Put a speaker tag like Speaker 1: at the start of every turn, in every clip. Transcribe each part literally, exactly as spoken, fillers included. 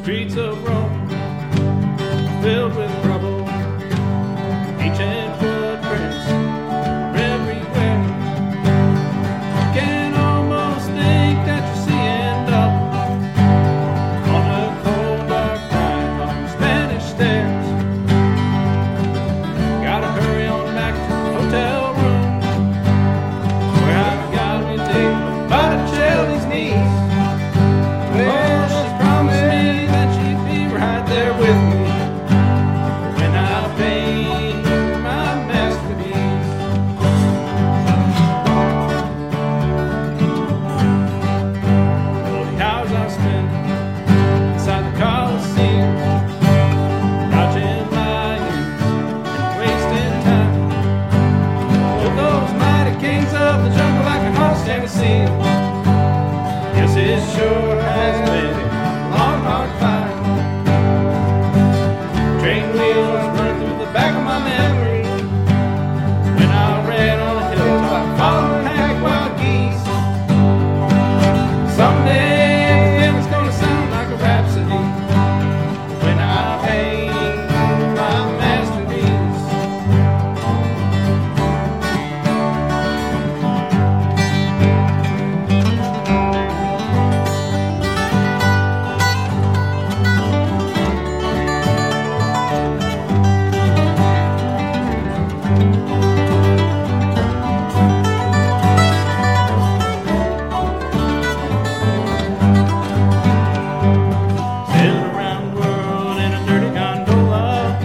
Speaker 1: Streets of Rome, filled with rubble, ancient footprints are everywhere. You can almost think that you're seeing double on the cold dark night on Spanish stairs. Gotta hurry on back to the hotel room where I've got me taking Botticelli's niece. Well, she's promised me that she'd be right there with me when I paint my masterpiece. All the hours I spent inside the Coliseum, dodging lions and wasting time. Oh, those mighty kings of the jungle, I can all stand to see them. Yes, it sure has been a long, hard fight. Train wheels run through the back of my memory when I ran on a hilltop following hack wild geese. Someday it's gonna sound like a rhapsody when I paint my masterpiece. Sailing around the world in a dirty gondola.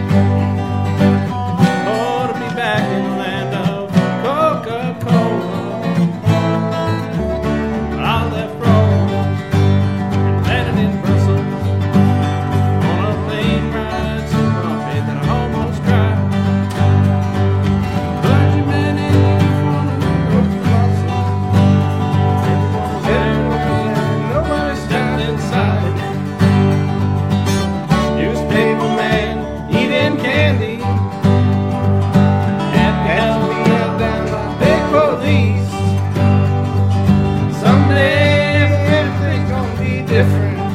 Speaker 1: Oh, to be back in the land of Coca-Cola. I left Rome and landed in Brussels on a plane ride so rough that I almost cried. Clergyman in uniform and North Brussels. Everyone's there, nobody standing inside. Newspaper man eating candy and has me held down by big police. Someday everything's gonna be different